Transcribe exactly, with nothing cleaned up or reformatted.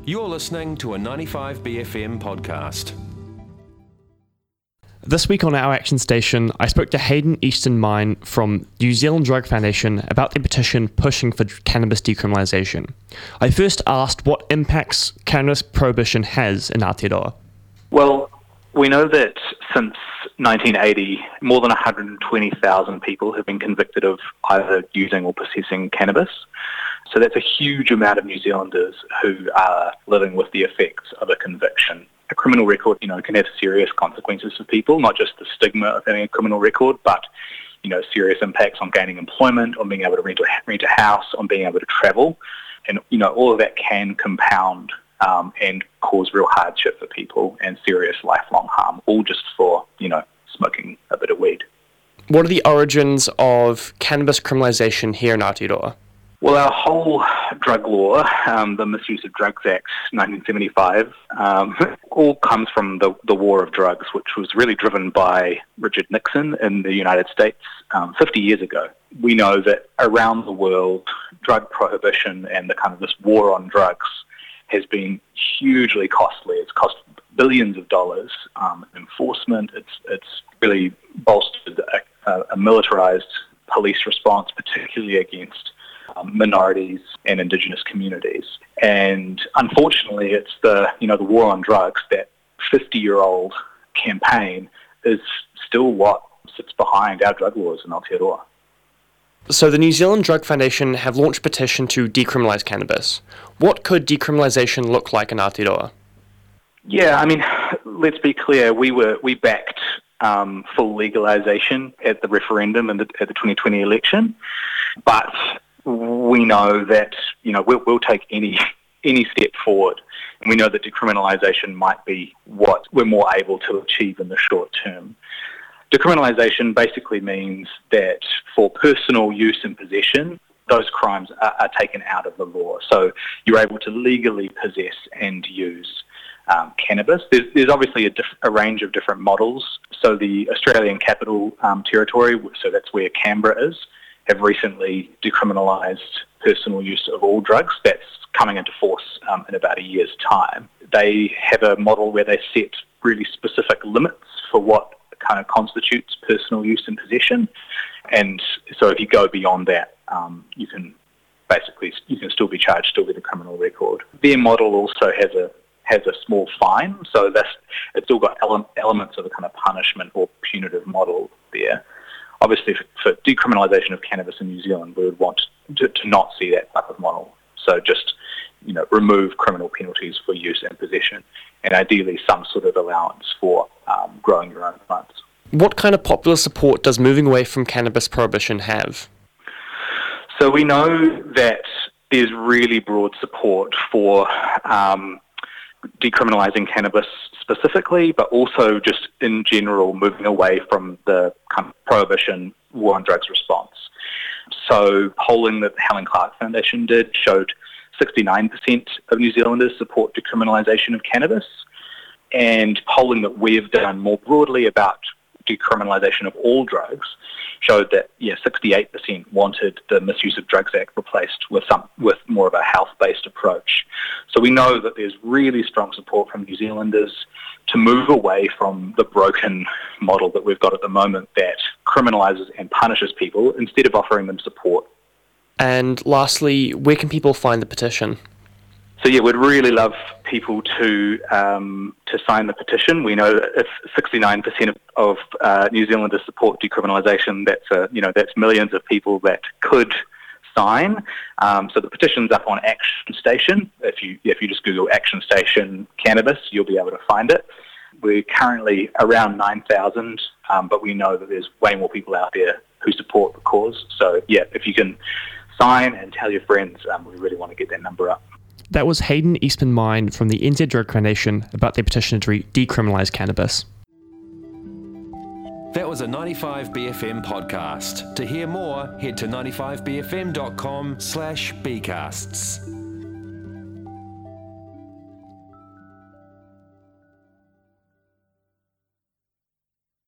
You're listening to a ninety-five B F M podcast. This week on Our Action Station, I spoke to Hayden Easton Mine from New Zealand Drug Foundation about their petition pushing for cannabis decriminalisation. I first asked what impacts cannabis prohibition has in Aotearoa. Well, we know that since nineteen eighty, more than one hundred twenty thousand people have been convicted of either using or possessing cannabis. So that's a huge amount of New Zealanders who are living with the effects of a conviction. A criminal record, you know, can have serious consequences for people, not just the stigma of having a criminal record, but, you know, serious impacts on gaining employment, on being able to rent a, rent a house, on being able to travel. And, you know, all of that can compound um, and cause real hardship for people and serious lifelong harm, all just for, you know, smoking a bit of weed. What are the origins of cannabis criminalisation here in Aotearoa? Well, our whole drug law, um, the Misuse of Drugs Act nineteen seventy-five, um, all comes from the, the war of drugs, which was really driven by Richard Nixon in the United States um, fifty years ago. We know that around the world, drug prohibition and the kind of this war on drugs has been hugely costly. It's cost billions of dollars um, in enforcement. It's, it's really bolstered a, a militarized police response, particularly against Um, minorities and Indigenous communities. And unfortunately, it's the, you know, the war on drugs, that fifty-year-old campaign is still what sits behind our drug laws in Aotearoa. So the New Zealand Drug Foundation have launched a petition to decriminalise cannabis. What could decriminalisation look like in Aotearoa? Yeah, I mean, let's be clear, we were we backed um, full legalisation at the referendum and at the twenty twenty election, but we know that, you know, we'll, we'll take any any step forward, and we know that decriminalisation might be what we're more able to achieve in the short term. Decriminalisation basically means that for personal use and possession, those crimes are, are taken out of the law. So you're able to legally possess and use um, cannabis. There's, there's obviously a, diff- a range of different models. So the Australian Capital um, Territory, so that's where Canberra is, have recently decriminalised personal use of all drugs. That's coming into force um, in about a year's time. They have a model where they set really specific limits for what kind of constitutes personal use and possession. And so if you go beyond that, um, you can basically, you can still be charged, still with a criminal record. Their model also has a has a small fine, so that's, it's still got ele- elements of a kind of punishment or punitive model there. Obviously, for, for decriminalisation of cannabis in New Zealand, we would want to, to not see that type of model. So just, you know, remove criminal penalties for use and possession, and ideally some sort of allowance for um, growing your own plants. What kind of popular support does moving away from cannabis prohibition have? So we know that there's really broad support for um, decriminalising cannabis specifically, but also just in general moving away from the kind of prohibition war on drugs response. So polling that the Helen Clark Foundation did showed sixty-nine percent of New Zealanders support decriminalisation of cannabis, and polling that we've done more broadly about decriminalisation of all drugs showed that, yeah, sixty-eight percent wanted the Misuse of Drugs Act replaced with some with more of a health-based approach. So we know that there's really strong support from New Zealanders to move away from the broken model that we've got at the moment that criminalises and punishes people instead of offering them support. And lastly, where can people find the petition? So yeah, we'd really love people to um, to sign the petition. We know that if sixty-nine percent of, of uh, New Zealanders support decriminalisation, that's a, you know, that's millions of people that could sign. Um, so the petition's up on Action Station. If you if you just Google Action Station cannabis, you'll be able to find it. We're currently around nine thousand, um, but we know that there's way more people out there who support the cause. So yeah, if you can sign and tell your friends, um, we really want to get that number up. That was Hayden Eastman Mine from the N Z Drug Foundation about their petition to decriminalise cannabis. That was a ninety-five B F M podcast. To hear more, head to ninety-five b f m dot com slash b casts.